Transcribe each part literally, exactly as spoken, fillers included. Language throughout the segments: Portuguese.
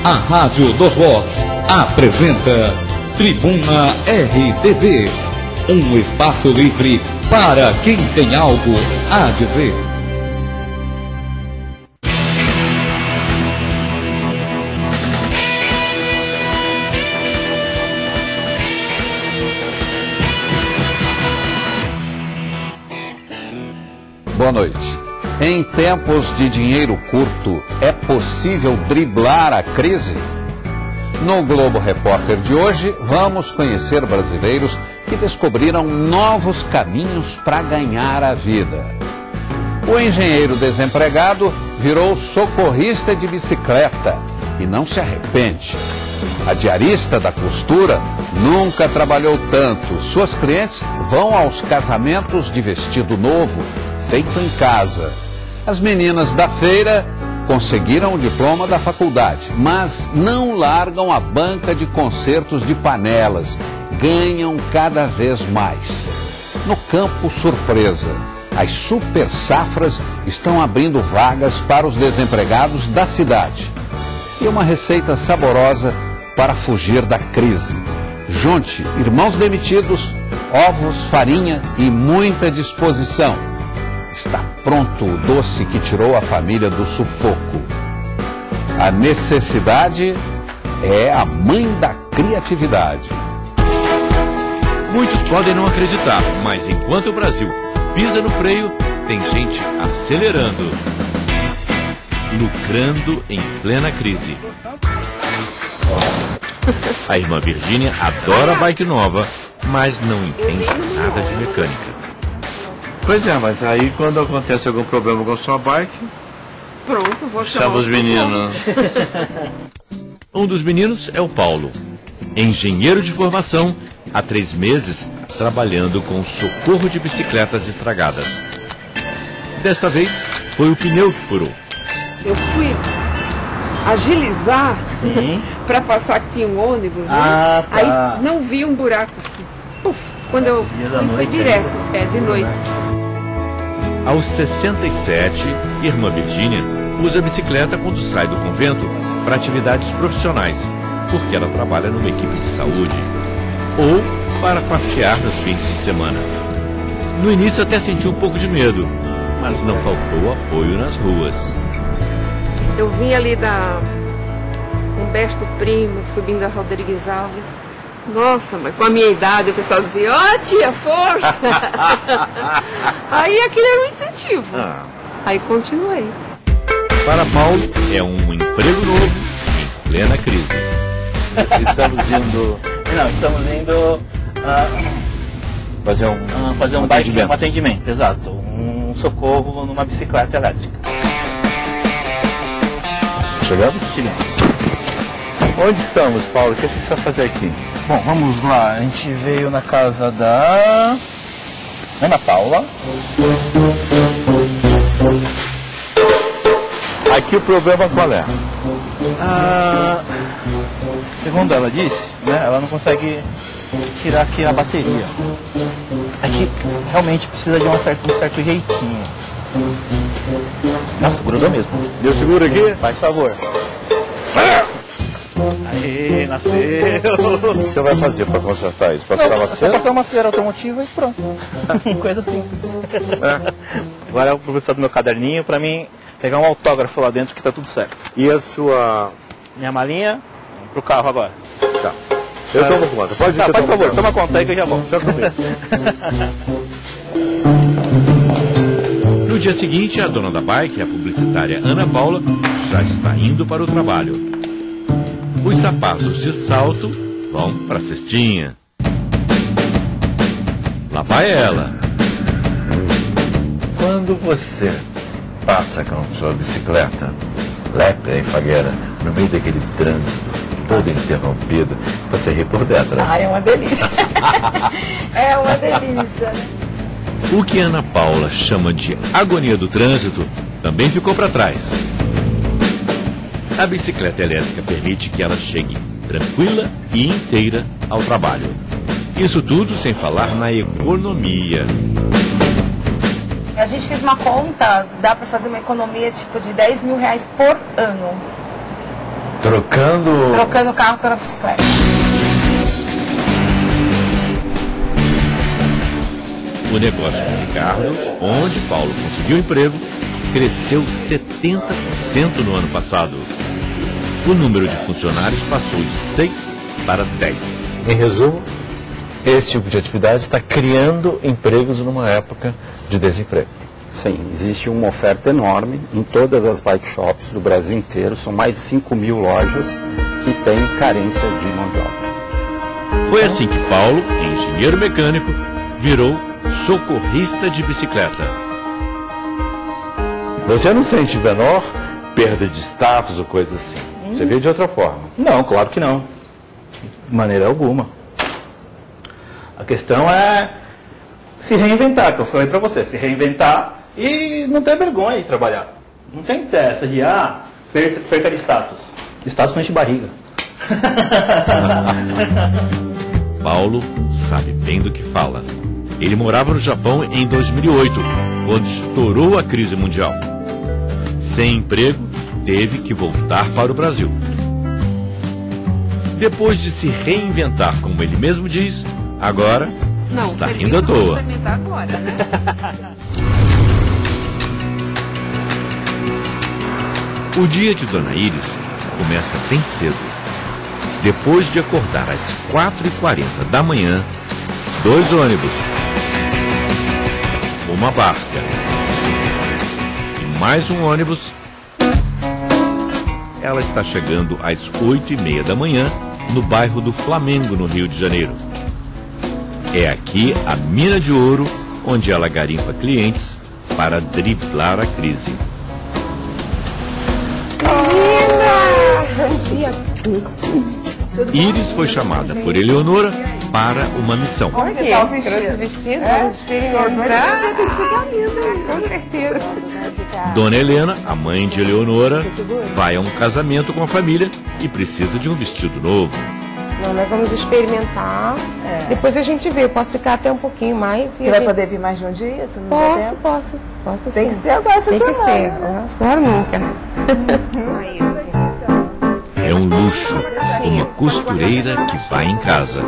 A Rádio dos Vox apresenta Tribuna R T V, um espaço livre para quem tem algo a dizer. Boa noite. Em tempos de dinheiro curto, é possível driblar a crise? No Globo Repórter de hoje, vamos conhecer brasileiros que descobriram novos caminhos para ganhar a vida. O engenheiro desempregado virou socorrista de bicicleta e não se arrepende. A diarista da costura nunca trabalhou tanto. Suas clientes vão aos casamentos de vestido novo, feito em casa. As meninas da feira conseguiram o diploma da faculdade, mas não largam a banca de consertos de panelas. Ganham cada vez mais. No campo surpresa, as super safras estão abrindo vagas para os desempregados da cidade. E uma receita saborosa para fugir da crise. Junte irmãos demitidos, ovos, farinha e muita disposição. Está pronto o doce que tirou a família do sufoco. A necessidade é a mãe da criatividade. Muitos podem não acreditar, mas enquanto o Brasil pisa no freio, tem gente acelerando, lucrando em plena crise. A irmã Virgínia adora bike nova, mas não entende nada de mecânica. Pois é, mas aí quando acontece algum problema com a sua bike, pronto, vou chamar chama os meninos. Um dos meninos é o Paulo, engenheiro de formação, há três meses trabalhando com socorro de bicicletas estragadas. Desta vez foi o pneu que furou. Eu fui agilizar para passar que tinha um ônibus, né? Ah, tá. Aí não vi um buraco assim. Puf, quando eu fui, foi direto, é, de noite. Aos sessenta e sete, irmã Virgínia usa a bicicleta quando sai do convento para atividades profissionais, porque ela trabalha numa equipe de saúde, ou para passear nos fins de semana. No início até sentiu um pouco de medo, mas não faltou apoio nas ruas. Eu vim ali da Humberto Primo, subindo a Rodrigues Alves. Nossa, mas com a minha idade o pessoal dizia, ó oh, tia, força! Aí aquilo era um incentivo. Ah. Aí continuei. Para Paulo, é um emprego novo em plena crise. Estamos indo... Não, estamos indo uh, fazer um, uh, fazer um, um, atendimento. Bike, um atendimento, exato. Um socorro numa bicicleta elétrica. Chegamos? Chegamos. Onde estamos, Paulo? O que a gente vai fazer aqui? Bom, vamos lá. A gente veio na casa da Ana Paula. Aqui o problema qual é? Ah, segundo ela disse, né, ela não consegue tirar aqui a bateria. Aqui realmente precisa de um certo, um certo jeitinho. Nossa, grudou mesmo. Deu seguro aqui? Faz favor. Aê, nasceu! O que você vai fazer para consertar isso? Passar uma cera? Passar uma cera automotiva e pronto. Coisa simples. É. Agora eu vou precisar do meu caderninho para mim pegar um autógrafo lá dentro que tá tudo certo. E a sua... Minha malinha pro carro agora. Tá. Eu tá. tomo conta. Pode ir, tá, que por eu favor, conta. toma conta aí que eu já volto. No dia seguinte, a dona da bike, a publicitária Ana Paula, já está indo para o trabalho. Os sapatos de salto vão para a cestinha. Lá vai ela. Quando você passa com sua bicicleta, lépica e fagueira, no meio daquele trânsito todo interrompido, você ri por dentro. Ah, é uma delícia. É uma delícia, né? O que Ana Paula chama de agonia do trânsito também ficou para trás. A bicicleta elétrica permite que ela chegue tranquila e inteira ao trabalho. Isso tudo sem falar na economia. A gente fez uma conta, dá para fazer uma economia tipo de dez mil reais por ano. Trocando... Trocando o carro pela bicicleta. O negócio do Ricardo, onde Paulo conseguiu emprego, cresceu setenta por cento no ano passado. O número de funcionários passou de seis para dez. Em resumo, esse tipo de atividade está criando empregos numa época de desemprego. Sim, existe uma oferta enorme em todas as bike shops do Brasil inteiro. São mais de cinco mil lojas que têm carência de mão de obra. Foi assim que Paulo, engenheiro mecânico, virou socorrista de bicicleta. Você não sente menor perda de status ou coisa assim? Você vê de outra forma? Não, claro que não. De maneira alguma. A questão é se reinventar, que eu falei pra você, se reinventar e não ter vergonha de trabalhar. Não tem dessa de, ah, perca, perca de status. Status não enche barriga. Paulo sabe bem do que fala. Ele morava no Japão em dois mil e oito, quando estourou a crise mundial. Sem emprego, teve que voltar para o Brasil. Depois de se reinventar, como ele mesmo diz, agora Não, está rindo à toa. Agora, né? O dia de Dona Iris começa bem cedo. Depois de acordar às quatro e quarenta da manhã, dois ônibus, uma barca e mais um ônibus, ela está chegando às oito e meia da manhã no bairro do Flamengo, no Rio de Janeiro. É aqui a mina de ouro onde ela garimpa clientes para driblar a crise. Bom dia. Iris foi chamada por Eleonora para uma missão. Olha aqui, trouxe o vestido, vamos experimentar. Tem que ficar linda, com certeza. Dona Helena, a mãe de Eleonora, vai a um casamento com a família e precisa de um vestido novo. Não, nós vamos experimentar. É. Depois a gente vê. Eu posso ficar até um pouquinho mais. Você vai gente... poder vir mais de um dia? Se não posso, der tempo? posso, posso. Tem sim. que ser agora essa Tem semana. que ser. Né? Agora nunca. Uhum. É um luxo, uma costureira que vai em casa.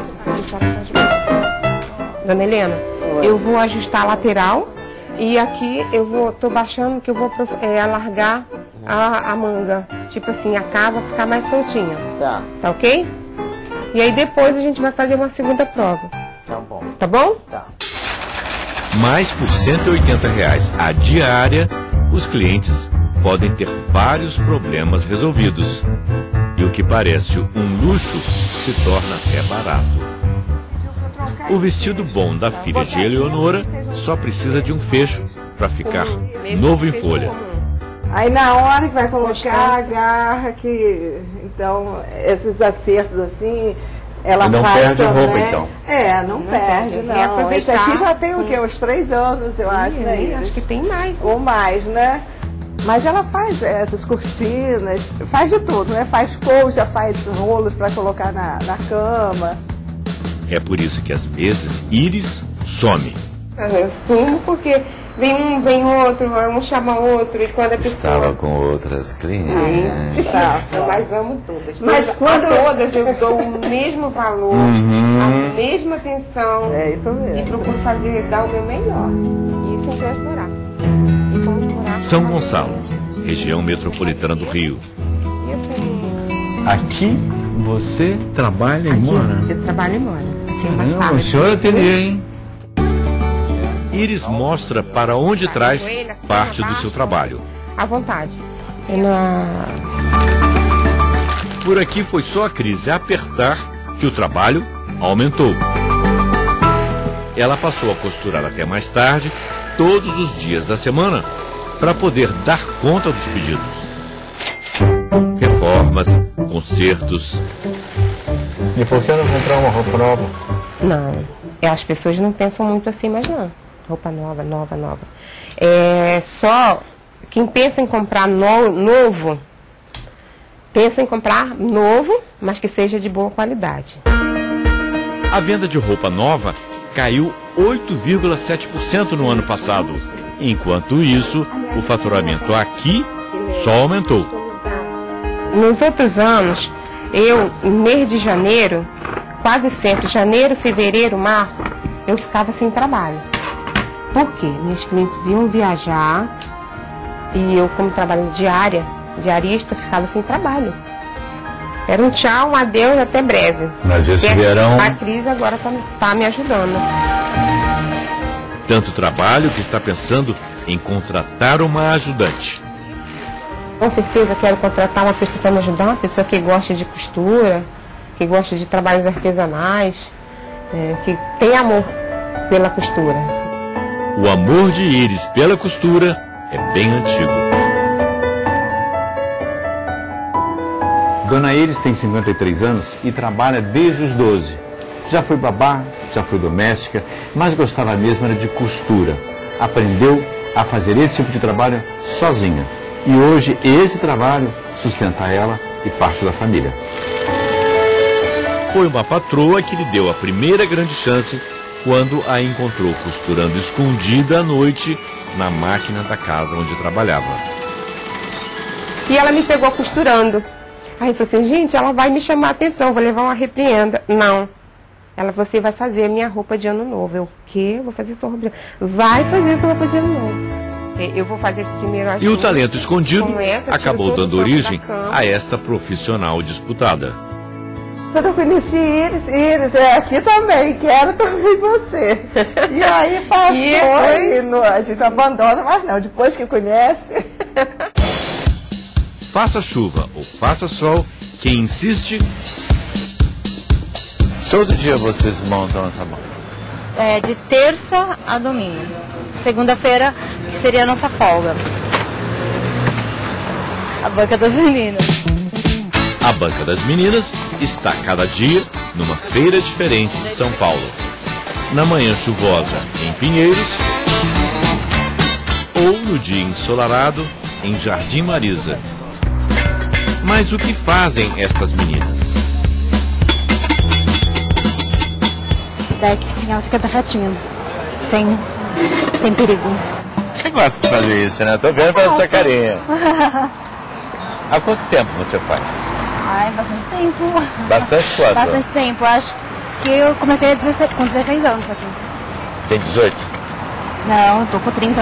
Dona Helena, Oi. eu vou ajustar a lateral e aqui eu vou, tô baixando que eu vou é, alargar a, a manga. Tipo assim, a cava ficar mais soltinha. Tá. Tá ok? E aí depois a gente vai fazer uma segunda prova. Tá bom. Tá bom? Tá. Mas por cento e oitenta reais a diária, os clientes podem ter vários problemas resolvidos. E o que parece um luxo se torna até barato. O vestido bom da filha de Eleonora só precisa de um fecho para ficar novo em folha. Aí na hora que vai colocar, agarra que... Então, esses acertos assim, ela e não faz perde também. roupa, então. É, não, não perde, perde, não. Esse aqui já tem o quê? Uns três anos, eu acho, Sim, né? Acho que tem mais. Ou mais, né? Mas ela faz essas cortinas, faz de tudo, né? Faz colcha, faz rolos para colocar na, na cama. É por isso que às vezes Iris some. Eu sumo porque vem um, vem outro, um chama outro, e quando a pessoa... Estava com outras clientes. Tá, mas amo todas. Mas todas, quando... A todas eu dou o mesmo valor, uhum. a mesma atenção. É isso mesmo. E procuro fazer, dar o meu melhor. E isso em Três Morar. E vamos morar... São Gonçalo, região metropolitana do Rio. E assim... Aqui você trabalha e aqui, mora? Eu trabalho e moro. Aqui é uma Não, sala o senhor atendeu, hein? Iris mostra para onde traz parte do seu trabalho. À vontade. É na... Por aqui foi só a crise apertar que o trabalho aumentou. Ela passou a costurar até mais tarde, todos os dias da semana, para poder dar conta dos pedidos. Reformas, consertos. E por que não comprar uma roupa nova? Não, as pessoas não pensam muito assim, mas não. Roupa nova, nova, nova. É só quem pensa em comprar no, novo, pensa em comprar novo, mas que seja de boa qualidade. A venda de roupa nova caiu oito vírgula sete por cento no ano passado. Enquanto isso, o faturamento aqui só aumentou. Nos outros anos, eu, em mês de janeiro, quase sempre, janeiro, fevereiro, março, eu ficava sem trabalho. Por quê? Meus clientes iam viajar e eu, como trabalho diária, diarista, ficava sem trabalho. Era um tchau, um adeus, até breve. Mas esse Porque verão... a crise agora está tá me ajudando. Tanto trabalho que está pensando em contratar uma ajudante. Com certeza quero contratar uma pessoa para me ajudar, uma pessoa que gosta de costura, que gosta de trabalhos artesanais, é, que tem amor pela costura. O amor de Iris pela costura é bem antigo. Dona Iris tem cinquenta e três anos e trabalha desde os doze. Já foi babá, já foi doméstica, mas gostava mesmo era de costura. Aprendeu a fazer esse tipo de trabalho sozinha. E hoje esse trabalho sustenta ela e parte da família. Foi uma patroa que lhe deu a primeira grande chance quando a encontrou costurando escondida à noite na máquina da casa onde trabalhava. E ela me pegou costurando. Aí eu falei assim, gente, ela vai me chamar a atenção, vou levar uma repreenda. Não. Ela, você vai fazer a minha roupa de ano novo. Eu, o quê? Vou fazer sua roupa de ano novo. Vai fazer sua roupa de ano novo. Eu vou fazer esse primeiro ajuste. E o talento escondido essa, acabou dando origem a esta profissional disputada. Quando eu conheci Iris, Iris, é aqui também, quero também você. E aí passou e, foi... e no, a gente abandona, mas não, depois que conhece... Faça chuva ou faça sol, quem insiste... Todo dia vocês montam essa mão? É, de terça a domingo. Segunda-feira, que seria a nossa folga. A banca das meninas. A Banca das Meninas está cada dia numa feira diferente de São Paulo. Na manhã chuvosa, em Pinheiros, ou no dia ensolarado, em Jardim Marisa. Mas o que fazem estas meninas? Daí que sim, ela fica bem retinha, sem, sem perigo. Você gosta de fazer isso, né? Tô vendo pela sua carinha. Há quanto tempo você faz? Ai, bastante tempo. Bastante quanto? Bastante tempo. Acho que eu comecei a dezesseis, com dezesseis anos aqui. Tem dezoito? Não, tô com trinta.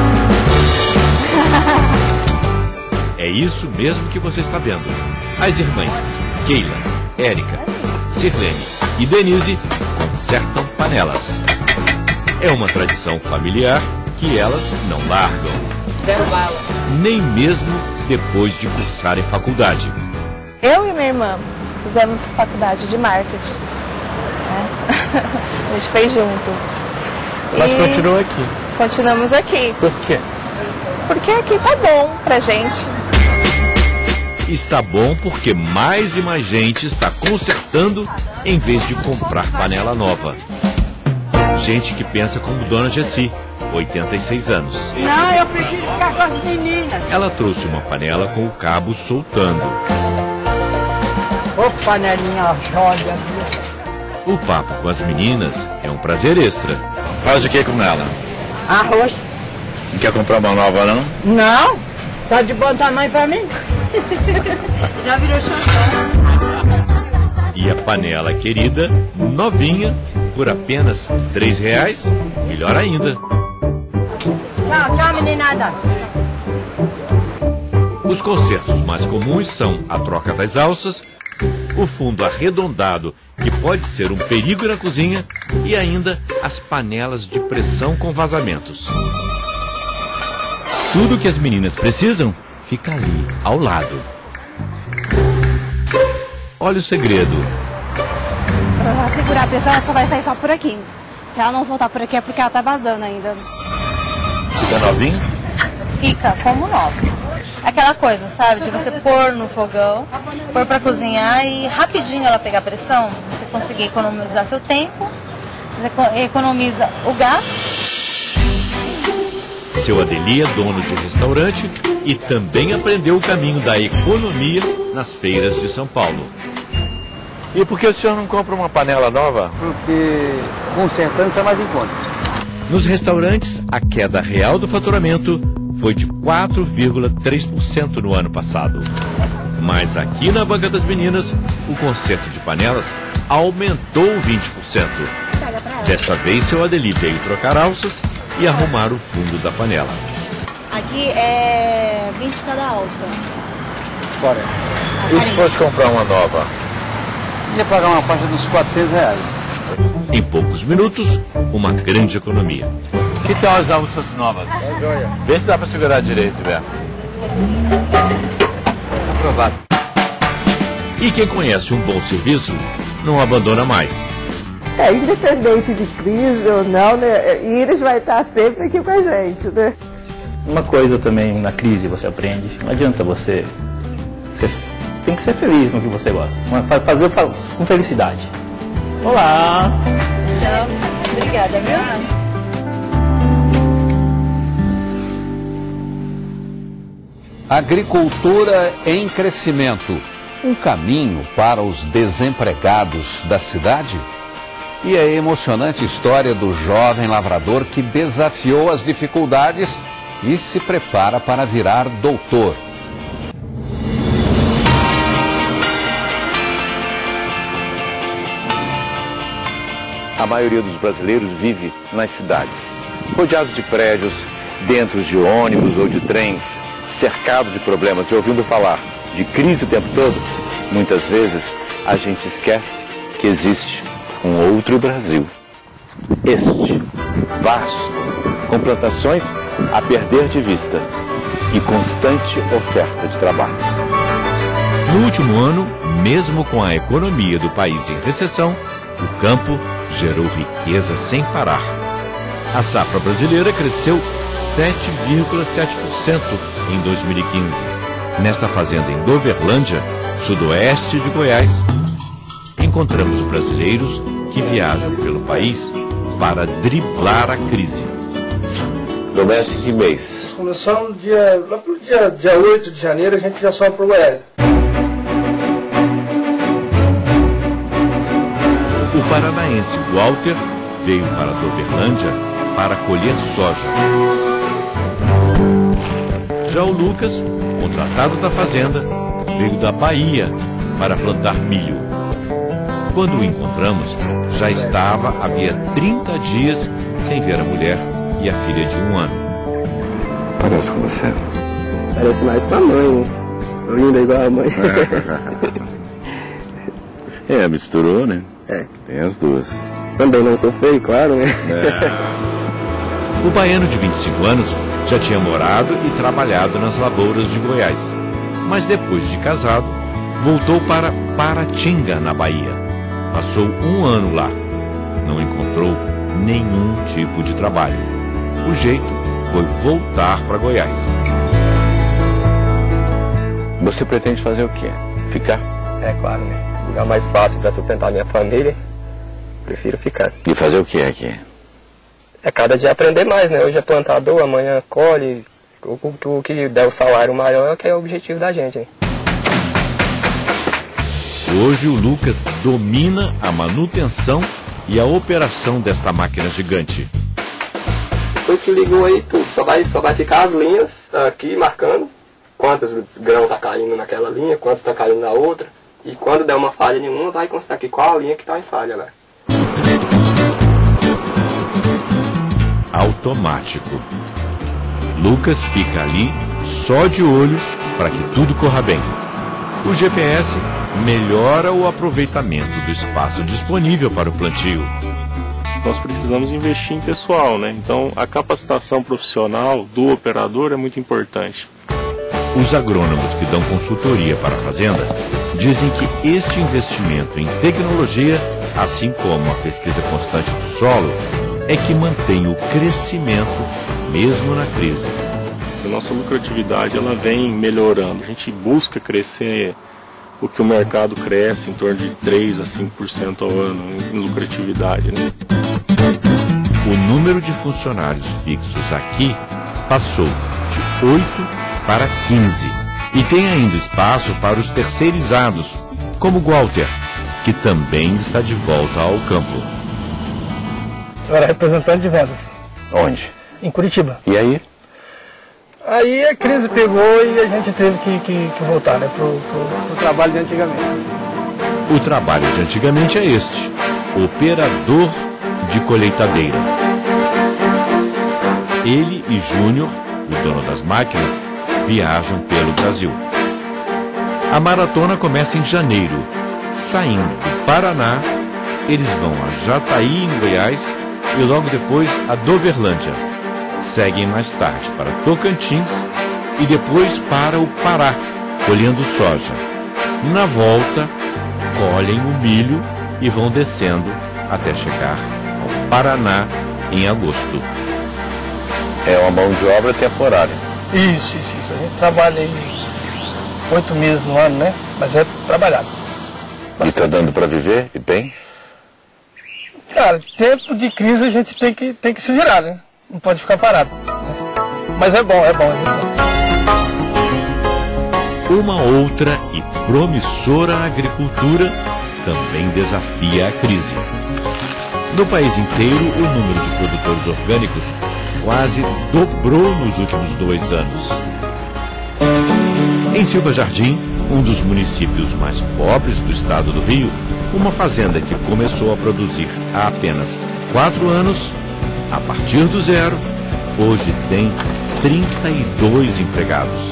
É isso mesmo que você está vendo. As irmãs Keila, Érica, Sirlene e Denise consertam panelas. É uma tradição familiar que elas não largam. Zero bala. Nem mesmo depois de cursarem faculdade. Eu e minha irmã fizemos faculdade de marketing. Né? A gente fez junto. Mas e continua aqui. Continuamos aqui. Por quê? Porque aqui tá bom pra gente. Está bom porque mais e mais gente está consertando em vez de comprar panela nova. Gente que pensa como Dona Jessi, oitenta e seis anos. Não, eu prefiro ficar com as meninas. Ela trouxe uma panela com o cabo soltando. Ô, panelinha joia. O papo com as meninas é um prazer extra. Faz o que com ela? Arroz. Não quer comprar uma nova, não? Não. Tá de bom tamanho pra mim? Já virou chantão. E a panela querida, novinha, por apenas três reais, melhor ainda. Tchau, tchau, meninada. Os consertos mais comuns são a troca das alças, o fundo arredondado, que pode ser um perigo na cozinha, e ainda as panelas de pressão com vazamentos. Tudo que as meninas precisam fica ali, ao lado. Olha o segredo. Se ela segurar a pressão, ela só vai sair só por aqui. Se ela não soltar por aqui é porque ela tá vazando ainda. Fica novinha? Fica como nova. Aquela coisa, sabe? De você pôr no fogão, pôr pra cozinhar e rapidinho ela pegar pressão. Você conseguir economizar seu tempo, você economiza o gás. Seu Adeli é dono de restaurante e também aprendeu o caminho da economia nas feiras de São Paulo. E por que o senhor não compra uma panela nova? Porque consertando sai mais em conta. Nos restaurantes, a queda real do faturamento foi de quatro vírgula três por cento no ano passado. Mas aqui na banca das meninas, o conserto de panelas aumentou vinte por cento. Dessa vez, seu Adeli veio trocar alças e arrumar o fundo da panela. Aqui é vinte cada alça. Fora. E se fosse comprar uma nova? Ia pagar uma faixa dos quatrocentos reais. Em poucos minutos, uma grande economia. Que tal as alças novas? É joia. Vê se dá para segurar direito, Bé. Aprovado. E quem conhece um bom serviço, não abandona mais. É, independente de crise ou não, né? Iris vai estar sempre aqui com a gente, né? Uma coisa também na crise você aprende, não adianta você, você tem que ser feliz no que você gosta, fazer com felicidade. Olá! Tchau. Obrigada, viu? Agricultura em crescimento. Um caminho para os desempregados da cidade? E a emocionante história do jovem lavrador que desafiou as dificuldades e se prepara para virar doutor. A maioria dos brasileiros vive nas cidades, rodeados de prédios, dentro de ônibus ou de trens, cercado de problemas e ouvindo falar de crise o tempo todo. Muitas vezes a gente esquece que existe um outro Brasil. Este, vasto, com plantações a perder de vista e constante oferta de trabalho. No último ano, mesmo com a economia do país em recessão, o campo gerou riqueza sem parar. A safra brasileira cresceu sete vírgula sete por cento em dois mil e quinze. Nesta fazenda em Doverlândia, sudoeste de Goiás, encontramos brasileiros que viajam pelo país para driblar a crise. Começa em que mês? Começamos no dia, lá pro dia, dia oito de janeiro, a gente já sobe para o Goiás. O paranaense Walter veio para Doverlândia para colher soja. Já o Lucas, contratado da fazenda, veio da Bahia para plantar milho. Quando o encontramos, já estava havia trinta dias sem ver a mulher e a filha de um ano. Parece com você? Parece mais com a mãe, né? Linda igual a mãe. É, misturou, né? É. Tem as duas. Também não sou feio, claro, né? É. O baiano de vinte e cinco anos já tinha morado e trabalhado nas lavouras de Goiás. Mas depois de casado, voltou para Paratinga, na Bahia. Passou um ano lá. Não encontrou nenhum tipo de trabalho. O jeito foi voltar para Goiás. Você pretende fazer o quê? Ficar? É claro, né? Lugar mais fácil para sustentar minha família, prefiro ficar. E fazer o que aqui? É cada dia aprender mais, né? Hoje é plantador, amanhã colhe. O, o, o que der o salário maior é que é o objetivo da gente, né? Hoje o Lucas domina a manutenção e a operação desta máquina gigante. Depois que ligou aí, tudo, só vai, só vai ficar as linhas aqui marcando quantos grãos tá caindo naquela linha, quantos tá caindo na outra. E quando der uma falha em uma, vai constar aqui qual a linha que está em falha lá. Automático. Lucas fica ali só de olho para que tudo corra bem. O G P S melhora o aproveitamento do espaço disponível para o plantio. Nós precisamos investir em pessoal, né? Então a capacitação profissional do operador é muito importante. Os agrônomos que dão consultoria para a fazenda dizem que este investimento em tecnologia, assim como a pesquisa constante do solo, é que mantém o crescimento mesmo na crise. A nossa lucratividade ela vem melhorando. A gente busca crescer o que o mercado cresce, em torno de três a cinco por cento ao ano em lucratividade, né? O número de funcionários fixos aqui passou de oito para quinze. E tem ainda espaço para os terceirizados, como Walter, que também está de volta ao campo. Eu era representante de vendas. Onde? Em Curitiba. E aí? Aí a crise pegou e a gente teve que, que, que voltar, né, pro, pro, pro trabalho de antigamente. O trabalho de antigamente é este: operador de colheitadeira. Ele e Júnior, o dono das máquinas, viajam pelo Brasil. A maratona começa em janeiro. Saindo do Paraná, eles vão a Jataí, em Goiás, e logo depois a Doverlândia. Seguem mais tarde para Tocantins e depois para o Pará, colhendo soja. Na volta, colhem o milho e vão descendo até chegar ao Paraná em agosto. É uma mão de obra temporária. Isso, isso, isso. A gente trabalha aí oito meses no ano, né? Mas é trabalhado. E está dando para viver e bem? Cara, tempo de crise a gente tem que, tem que se virar, né? Não pode ficar parado. Mas é bom, é bom, é bom. Uma outra e promissora agricultura também desafia a crise. No país inteiro, o número de produtores orgânicos quase dobrou nos últimos dois anos. Em Silva Jardim, um dos municípios mais pobres do estado do Rio, uma fazenda que começou a produzir há apenas quatro anos, a partir do zero, hoje tem trinta e dois empregados.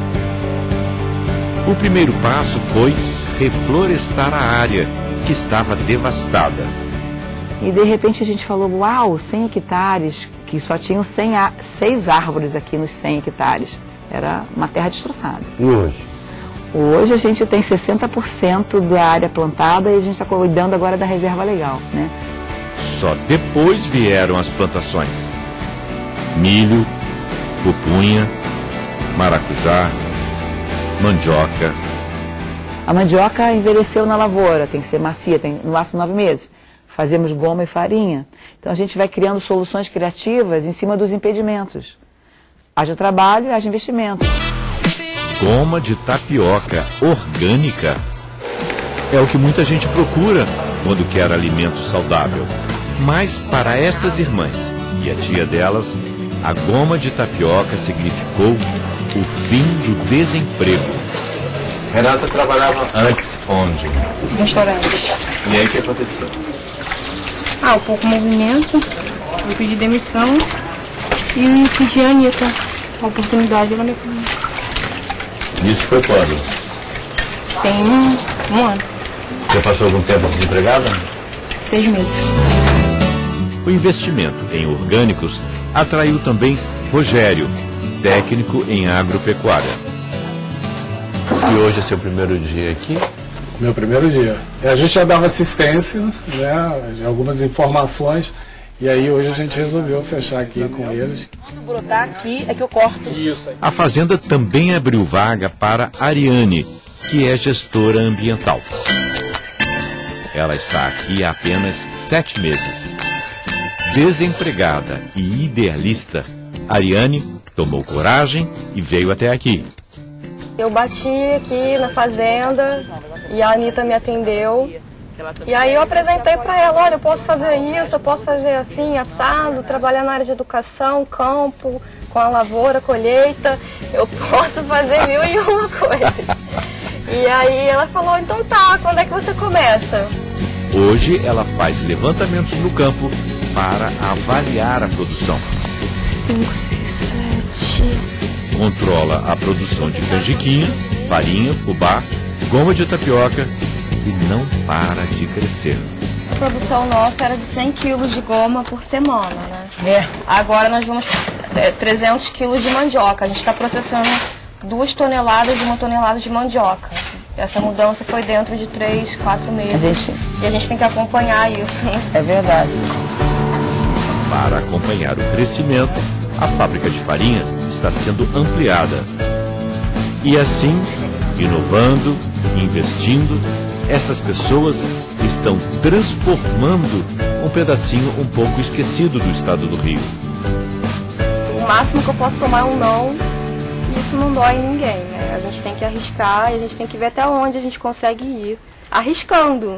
O primeiro passo foi reflorestar a área que estava devastada. E de repente a gente falou, uau, cem hectares, que só tinham cem, seis árvores aqui nos cem hectares. Era uma terra destroçada. E hoje? Hoje a gente tem sessenta por cento da área plantada e a gente está cuidando agora da reserva legal, né? Só depois vieram as plantações. Milho, pupunha, maracujá, mandioca. A mandioca envelheceu na lavoura, tem que ser macia, tem no máximo nove meses. Fazemos goma e farinha. Então a gente vai criando soluções criativas em cima dos impedimentos. Haja trabalho e haja investimento. Goma de tapioca orgânica. É o que muita gente procura quando quer alimento saudável. Mas para estas irmãs e a tia delas, a goma de tapioca significou o fim do desemprego. Renata trabalhava antes onde? Restaurante. E aí o que aconteceu? Ah, um pouco movimento, eu pedi demissão e pedi a Anitta a oportunidade, ela me Isso foi quando? Tem um, um ano, Você passou algum tempo desempregada? seis meses. O investimento em orgânicos atraiu também Rogério, técnico em agropecuária. E hoje é seu primeiro dia aqui? Meu primeiro dia. A gente já dava assistência, né, de algumas informações, e aí hoje a gente resolveu fechar aqui com eles. Quando brotar aqui é que eu corto. Isso aí. A fazenda também abriu vaga para Ariane, que é gestora ambiental. Ela está aqui há apenas sete meses. Desempregada e idealista, Ariane tomou coragem e veio até aqui. Eu bati aqui na fazenda e a Anitta me atendeu. E aí eu apresentei para ela, olha, eu posso fazer isso, eu posso fazer assim, assado, trabalhar na área de educação, campo, com a lavoura, colheita, eu posso fazer mil e uma coisas. E aí ela falou, então tá, quando é que você começa? Hoje ela faz levantamentos no campo para avaliar a produção. Cinco, seis, sete... Controla a produção de canjiquinha, farinha, fubá, goma de tapioca e não para de crescer. A produção nossa era de cem quilos de goma por semana, né? É. Agora nós vamos é, trezentos quilos de mandioca. A gente está processando duas toneladas e uma tonelada de mandioca. Essa mudança foi dentro de três, quatro meses. A gente... E a gente tem que acompanhar isso. É verdade. Para acompanhar o crescimento, a fábrica de farinha está sendo ampliada. E assim, inovando, investindo, estas pessoas estão transformando um pedacinho um pouco esquecido do estado do Rio. O máximo que eu posso tomar é um não, e isso não dói em ninguém, né? A gente tem que arriscar e a gente tem que ver até onde a gente consegue ir, arriscando.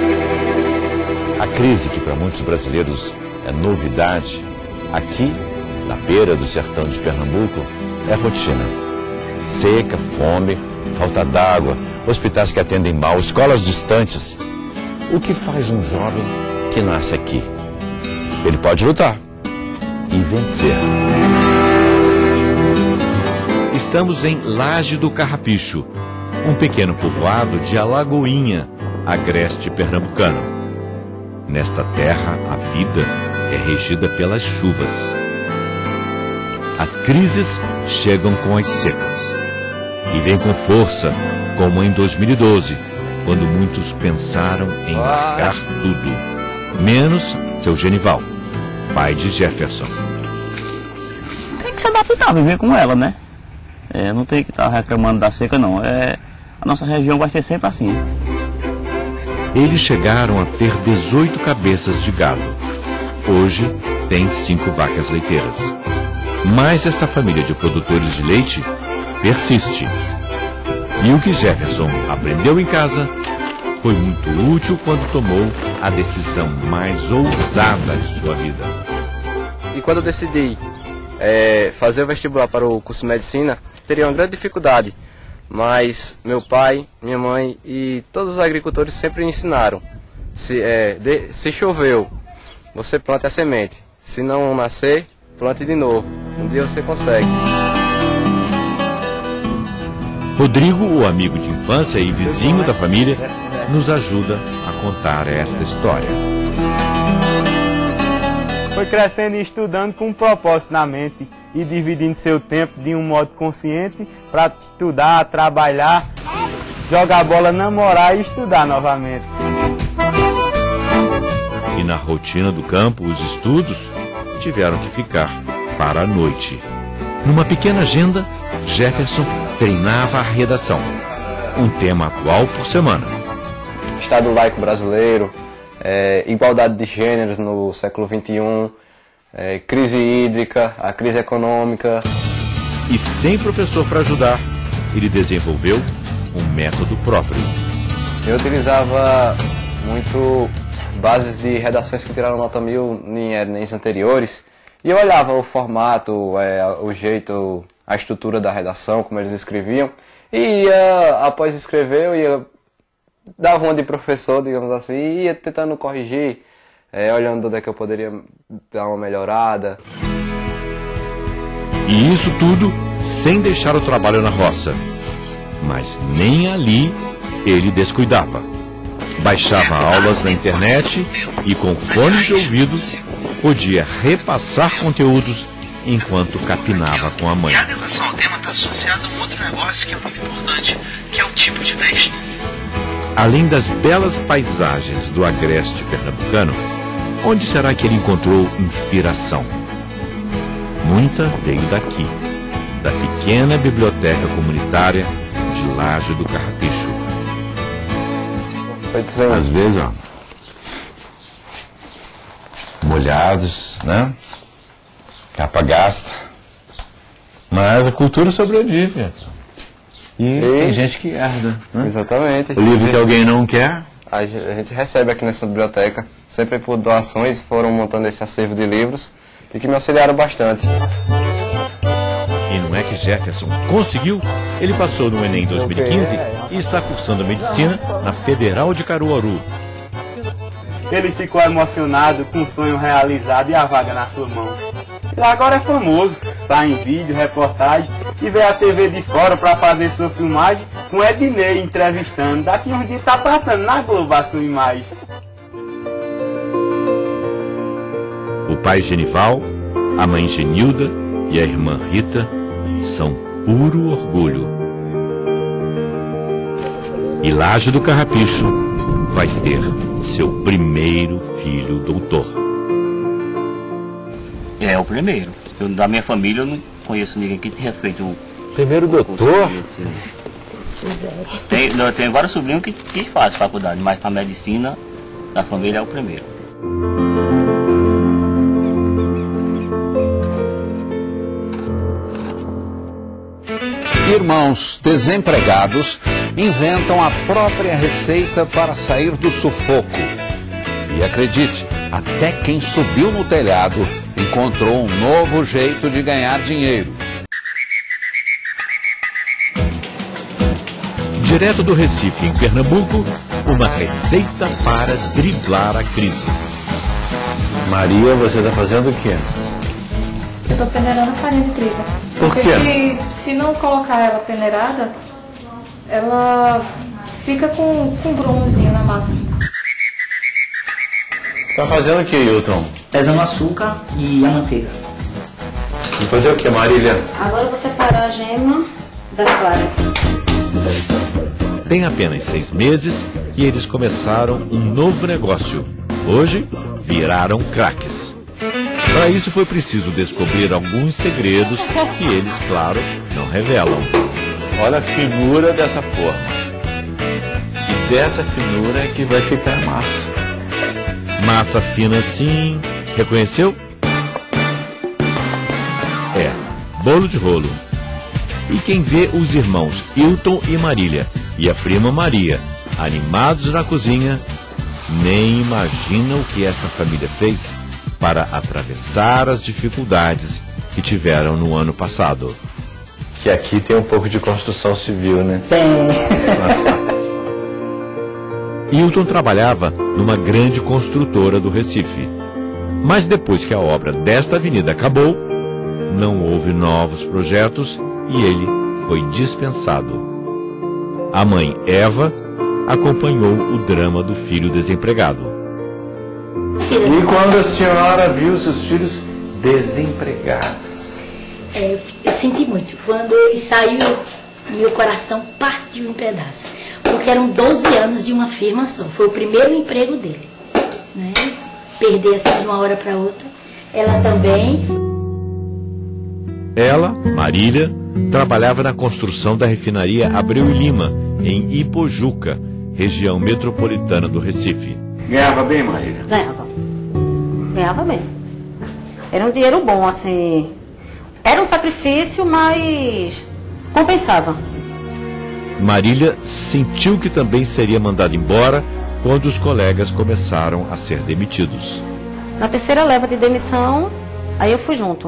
A crise, que para muitos brasileiros é novidade, aqui na beira do sertão de Pernambuco, é rotina. Seca, fome, falta d'água, hospitais que atendem mal, escolas distantes. O que faz um jovem que nasce aqui? Ele pode lutar e vencer. Estamos em Laje do Carrapicho, um pequeno povoado de Alagoinha, agreste pernambucano. Nesta terra, a vida é regida pelas chuvas. As crises chegam com as secas e vêm com força, como em dois mil e doze, quando muitos pensaram em largar tudo, menos seu Genival, pai de Jefferson. Tem que se adaptar, viver com ela, né? É, não tem que estar reclamando da seca, não. É, a nossa região vai ser sempre assim. Eles chegaram a ter dezoito cabeças de gado. Hoje, tem cinco vacas leiteiras. Mas esta família de produtores de leite persiste. E o que Jefferson aprendeu em casa foi muito útil quando tomou a decisão mais ousada de sua vida. E quando eu decidi é, fazer o vestibular para o curso de medicina, teria uma grande dificuldade. Mas meu pai, minha mãe e todos os agricultores sempre ensinaram. Se, é, de, se choveu, você planta a semente. Se não nascer, plante de novo. Um dia você consegue. Rodrigo, o amigo de infância e vizinho da família, nos ajuda a contar esta história. Foi crescendo e estudando com um propósito na mente e dividindo seu tempo de um modo consciente para estudar, trabalhar, jogar bola, namorar e estudar novamente. E na rotina do campo, os estudos tiveram que ficar para a noite. Numa pequena agenda, Jefferson treinava a redação, um tema atual por semana. Estado laico brasileiro, é, igualdade de gêneros no século vinte e um, é, crise hídrica, a crise econômica. E sem professor para ajudar, ele desenvolveu um método próprio. Eu utilizava muito bases de redações que tiraram nota mil em Enems anteriores, e eu olhava o formato, é, o jeito, a estrutura da redação, como eles escreviam, e ia, após escrever, eu ia dar uma de professor, digamos assim, e ia tentando corrigir, é, olhando onde é que eu poderia dar uma melhorada. E isso tudo sem deixar o trabalho na roça. Mas nem ali ele descuidava. Baixava aulas na internet e com fones de ouvidos podia repassar conteúdos enquanto capinava com a mãe. E a adequação ao tema está associada a um outro negócio que é muito importante, que é o tipo de texto. Além das belas paisagens do agreste pernambucano, onde será que ele encontrou inspiração? Muita veio daqui, da pequena biblioteca comunitária de Laje do Carrapicho. Às vezes, ó, molhados, né? Capa gasta. Mas a cultura sobrevive. E, e tem gente que herda. Né? Exatamente. O livro que alguém não quer. A gente recebe aqui nessa biblioteca, sempre por doações, foram montando esse acervo de livros e que me auxiliaram bastante. E não é que Jefferson conseguiu? Ele passou no Enem dois mil e quinze e está cursando medicina na Federal de Caruaru. Ele ficou emocionado com o sonho realizado e a vaga na sua mão. E agora é famoso, sai em vídeo, reportagem e veio a T V de fora para fazer sua filmagem com Ednei entrevistando. Daqui uns dias tá passando na Globo a sua imagem. O pai Genival, a mãe Genilda e a irmã Rita são puro orgulho. E Laje do Carrapicho vai ter seu primeiro filho doutor. É o primeiro. Eu, da minha família eu não conheço ninguém que tenha feito o primeiro doutor. Se quiser. Tem, eu tenho vários sobrinhos que, que fazem faculdade, mas para medicina da família é o primeiro. Irmãos desempregados inventam a própria receita para sair do sufoco. E acredite, até quem subiu no telhado encontrou um novo jeito de ganhar dinheiro. Direto do Recife, em Pernambuco, uma receita para driblar a crise. Maria, você está fazendo o quê? Eu estou peneirando a farinha de trigo. Por Porque quê? Se, se não colocar ela peneirada, ela fica com, com um grumzinho na massa. Está fazendo o quê, Hilton? Pesando o açúcar e a manteiga. E fazer o quê, Marília? Agora eu vou separar a gema das claras. Tem apenas seis meses e eles começaram um novo negócio. Hoje, viraram craques. Para isso foi preciso descobrir alguns segredos que eles, claro, não revelam. Olha a finura dessa forma. E dessa finura é que vai ficar a massa. Massa fina assim, reconheceu? É, bolo de rolo. E quem vê os irmãos Hilton e Marília e a prima Maria animados na cozinha, nem imagina o que esta família fez para atravessar as dificuldades que tiveram no ano passado. Que aqui tem um pouco de construção civil, né? Tem. Hilton trabalhava numa grande construtora do Recife. Mas depois que a obra desta avenida acabou, não houve novos projetos e ele foi dispensado. A mãe, Eva, acompanhou o drama do filho desempregado. E quando a senhora viu seus filhos desempregados? É, eu senti muito. Quando ele saiu, meu coração partiu em pedaços. Porque eram doze anos de uma firma só. Foi o primeiro emprego dele. Né? Perder assim de uma hora para outra. Ela também. Ela, Marília, trabalhava na construção da refinaria Abreu e Lima, em Ipojuca, região metropolitana do Recife. Ganhava bem, Marília? Ganhava. Ganhava bem. Era um dinheiro bom, assim. Era um sacrifício, mas compensava. Marília sentiu que também seria mandada embora quando os colegas começaram a ser demitidos. Na terceira leva de demissão, aí eu fui junto.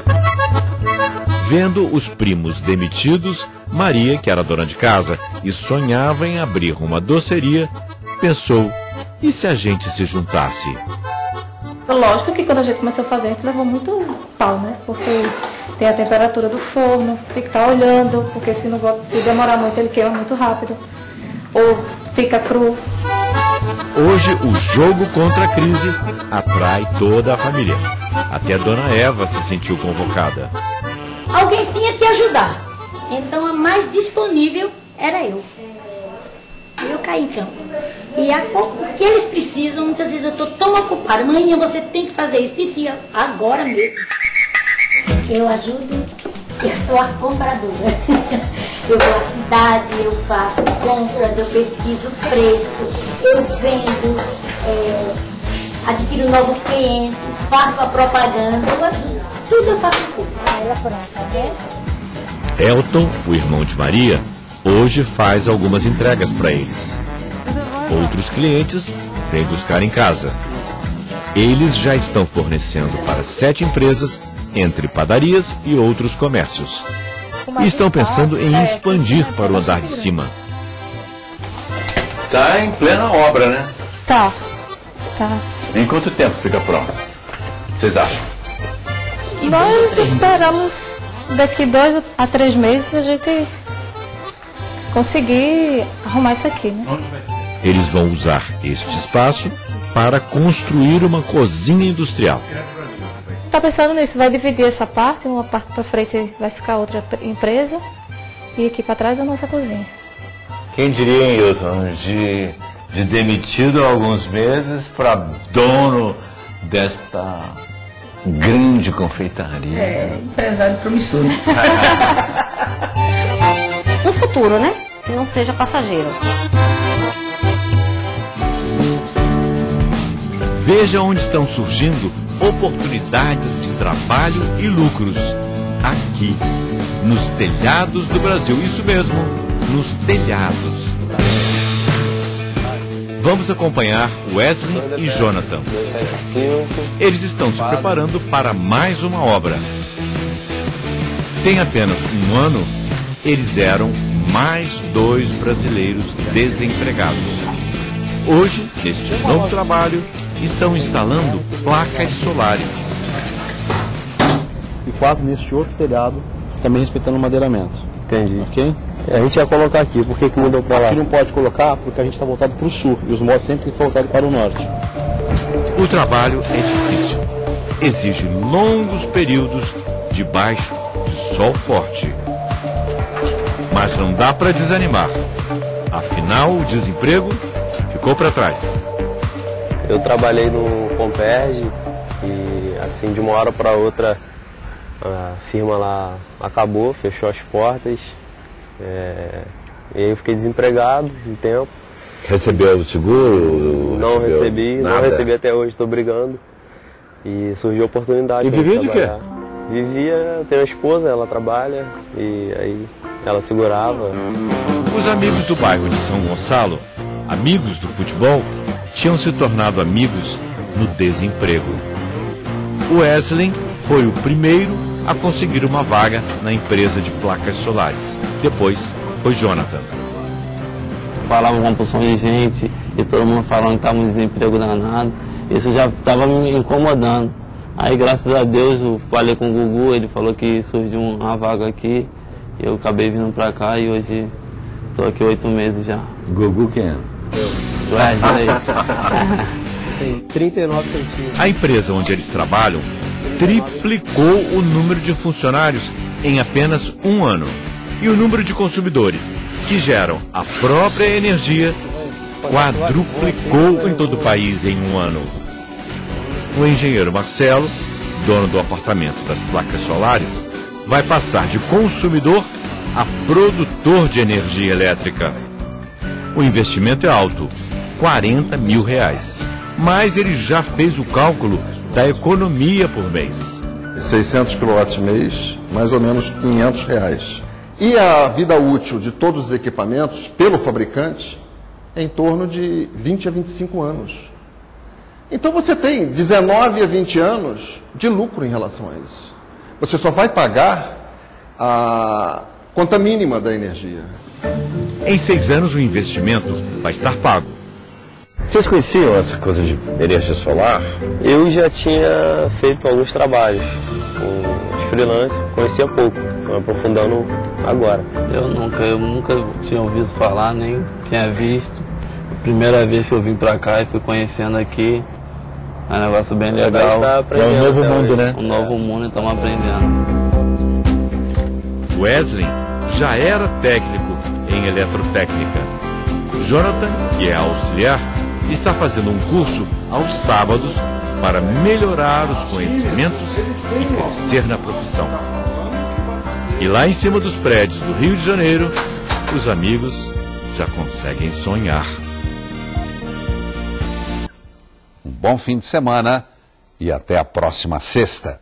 Vendo os primos demitidos, Maria, que era dona de casa e sonhava em abrir uma doceria, pensou, e se a gente se juntasse? Lógico que quando a gente começou a fazer, a gente levou muito pau, né? Porque tem a temperatura do forno, tem que estar olhando, porque se, não, se demorar muito, ele queima muito rápido. Ou fica cru. Hoje, o jogo contra a crise atrai toda a família. Até a dona Eva se sentiu convocada. Alguém tinha que ajudar. Então a mais disponível era eu. Eu caí em campo. E a, o que eles precisam, muitas vezes eu estou tão ocupada. Mãe, você tem que fazer isso, titia, agora mesmo. Eu ajudo, eu sou a compradora. Eu vou à cidade, eu faço compras, eu pesquiso o preço, eu vendo, é, adquiro novos clientes, faço a propaganda, eu ajudo. Tudo eu faço tudo. Ela pronta, né? Elton, o irmão de Maria, hoje faz algumas entregas para eles. Outros clientes vêm buscar em casa. Eles já estão fornecendo para sete empresas, entre padarias e outros comércios. E estão pensando em expandir para o andar de cima. Está em plena obra, né? Tá. Tá. Em quanto tempo fica pronto? Vocês acham? Nós esperamos daqui dois a três meses a gente conseguir arrumar isso aqui, né? Eles vão usar este espaço para construir uma cozinha industrial. Tá pensando nisso, vai dividir essa parte, uma parte para frente vai ficar outra empresa e aqui para trás a nossa cozinha. Quem diria, hein, Hilton, de, de demitido há alguns meses para dono desta grande confeitaria? É, empresário promissor. Um futuro, né? Que não seja passageiro. Veja onde estão surgindo oportunidades de trabalho e lucros. Aqui, nos telhados do Brasil. Isso mesmo, nos telhados. Vamos acompanhar Wesley e Jonathan. Eles estão se preparando para mais uma obra. Tem apenas um ano, eles eram mais dois brasileiros desempregados. Hoje, neste novo trabalho, estão instalando placas solares. E quatro neste outro telhado, também respeitando o madeiramento. Entendi. Ok? A gente vai colocar aqui, por que que mudou para lá? Aqui não pode colocar porque a gente está voltado para o sul e os móveis sempre têm que voltado para o norte. O trabalho é difícil, exige longos períodos debaixo de sol forte. Mas não dá para desanimar, afinal o desemprego ficou para trás. Eu trabalhei no Comperge e assim de uma hora para outra a firma lá acabou, fechou as portas. É, e aí eu fiquei desempregado um tempo. Recebeu o seguro? Não recebeu recebi, nada. não recebi até hoje, estou brigando. E surgiu a oportunidade. E vivia de quê? Vivia, tenho uma esposa, ela trabalha e aí ela segurava. Os amigos do bairro de São Gonçalo, amigos do futebol, tinham se tornado amigos no desemprego. O Wesley foi o primeiro a conseguir uma vaga na empresa de placas solares. Depois foi Jonathan. Falava uma porção de gente e todo mundo falando que estava um desemprego danado. Isso já estava me incomodando. Aí, graças a Deus, eu falei com o Gugu, ele falou que surgiu uma vaga aqui. E eu acabei vindo para cá e hoje estou aqui oito meses já. Gugu quem é? Eu. Ué, aí. Tem trinta e nove centímetros. A empresa onde eles trabalham triplicou o número de funcionários em apenas um ano. E o número de consumidores que geram a própria energia quadruplicou em todo o país em um ano. O engenheiro Marcelo, dono do apartamento das placas solares, vai passar de consumidor a produtor de energia elétrica. O investimento é alto, quarenta mil reais. Mas ele já fez o cálculo da economia por mês. seiscentos quilowatts mês, mais ou menos quinhentos reais. E a vida útil de todos os equipamentos, pelo fabricante, é em torno de vinte a vinte e cinco anos. Então você tem dezenove a vinte anos de lucro em relação a isso. Você só vai pagar a conta mínima da energia. Em seis anos o investimento vai estar pago. Vocês conheciam essa coisa de energia solar? Eu já tinha feito alguns trabalhos com os freelancers, conhecia pouco, estou me aprofundando agora. Eu nunca, eu nunca tinha ouvido falar, nem tinha visto. Primeira vez que eu vim pra cá e fui conhecendo aqui, é um negócio bem legal. É um novo mundo, né? Um novo mundo e estamos aprendendo. Wesley já era técnico em eletrotécnica. Jonathan, que é auxiliar, está fazendo um curso aos sábados para melhorar os conhecimentos e crescer na profissão. E lá em cima dos prédios do Rio de Janeiro, os amigos já conseguem sonhar. Um bom fim de semana e até a próxima sexta.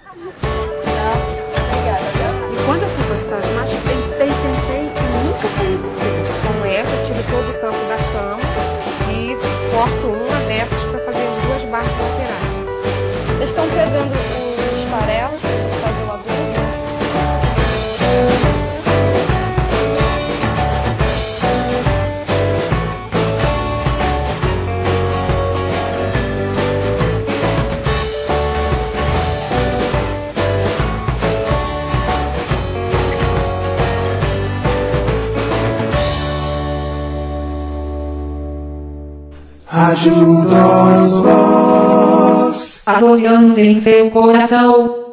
E quando eu fui gostar de marcha, tentei, tentei e nunca saí do frio. Como essa, eu tiro todo o tampo da cama e corto uma dessas para fazer as duas barras laterais. Vocês estão pesando os farelos para fazer o adubo? Ajuda os vós. Há doze anos em seu coração.